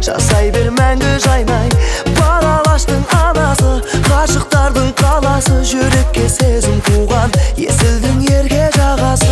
жасай бер мәңгі жайнай. Бар алаштың анасы, ғашықтардың қаласы, жүрекке сезім туған есілдің ерке жағасы.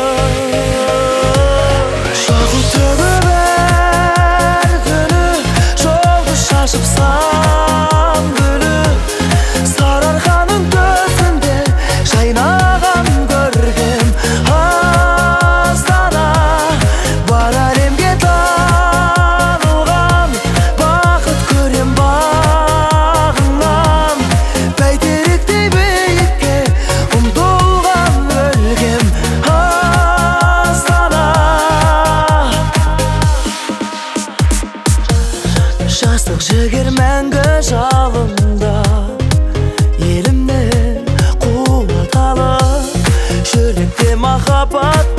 Шағыл төгіп әр күні жолды шашып сан гүлі, сарыарқаның төсінде жайнаған көркем Астана. Бар әлемге танылған бақыт көрем бағыңнан, бәйтеректей биікке ұмтылған өлкем Астана. Жастық жігер мәңгі жалында, елімнен қуат алып, жүректе махаббат